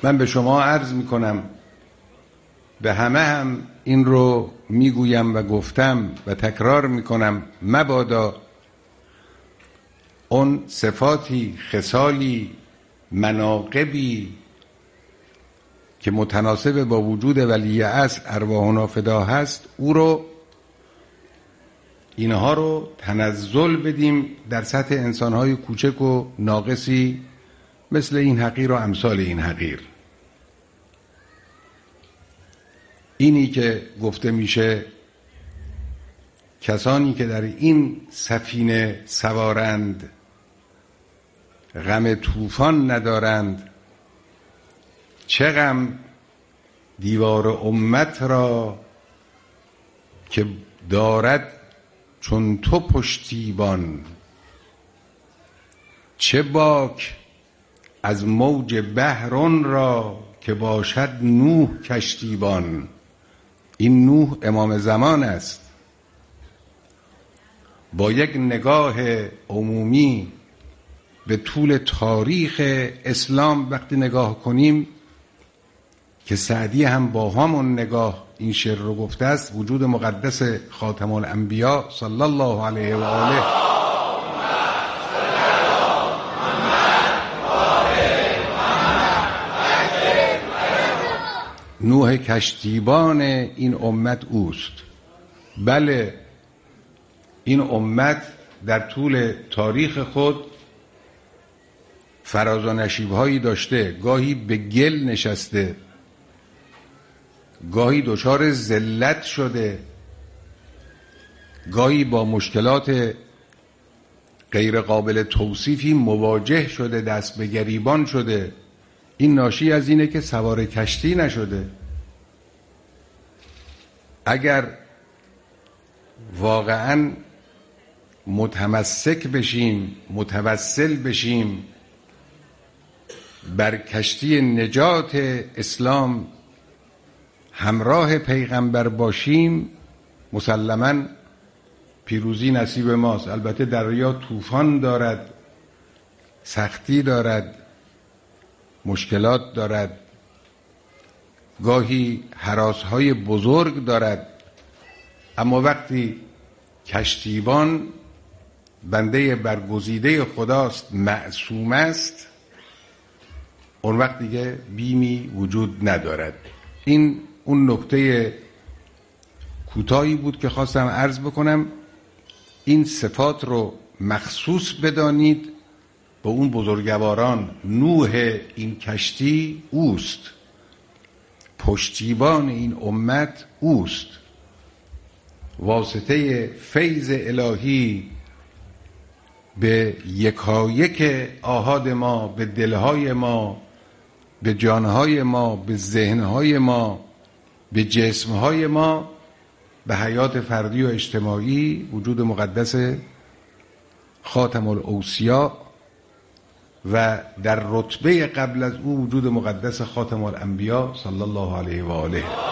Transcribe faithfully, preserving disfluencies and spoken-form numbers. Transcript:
من به شما عرض میکنم، به همه هم این رو میگویم و گفتم و تکرار میکنم، مبادا اون صفاتی، خصالی، مناقبی که متناسب با وجود ولی عصر ارواحنا فدا هست، او رو اینها رو تنزل بدیم در سطح انسانهای کوچک و ناقصی مثل این حقیر و امثال این حقیر. اینی که گفته میشه کسانی که در این سفینه سوارند غم طوفان ندارند، چه غم دیوار امت را که دارد چون تو پشتیبان، چه باک از موج بحران را که باشد نوح کشتیبان. این نوح امام زمان است. با یک نگاه عمومی به طول تاریخ اسلام وقتی نگاه کنیم که سعدی هم با همون نگاه این شعر رو گفته است، وجود مقدس خاتم الانبیا صلی الله علیه و آله نوح کشتیبان این امت اوست. بله، این امت در طول تاریخ خود فراز و نشیب‌هایی داشته، گاهی به گل نشسته، گاهی دچار ذلت شده، گاهی با مشکلات غیر قابل توصیفی مواجه شده، دست به گریبان شده. این ناشی از اینه که سوار کشتی نشده. اگر واقعاً متمسک بشیم، متوسل بشیم بر کشتی نجات اسلام، همراه پیغمبر باشیم، مسلماً پیروزی نصیب ماست. البته دریا طوفان دارد، سختی دارد، مشکلات دارد، گاهی هراس‌های بزرگ دارد، اما وقتی کشتیبان بنده برگزیده خداست، معصوم است، اون وقت دیگه بیمی وجود ندارد. این اون نکته کوتاهی بود که خواستم عرض بکنم. این صفات رو مخصوص بدانید به اون بزرگواران. نوح این کشتی اوست، پشتیبان این امت اوست، واسطه فیض الهی به یکایک آحاد ما، به دلهای ما، به جانهای ما، به ذهنهای ما، به جسمهای ما، به حیات فردی و اجتماعی وجود مقدس خاتم الاوصیا و در رتبه قبل از او وجود مقدس خاتم الانبیا صلی الله علیه و آله.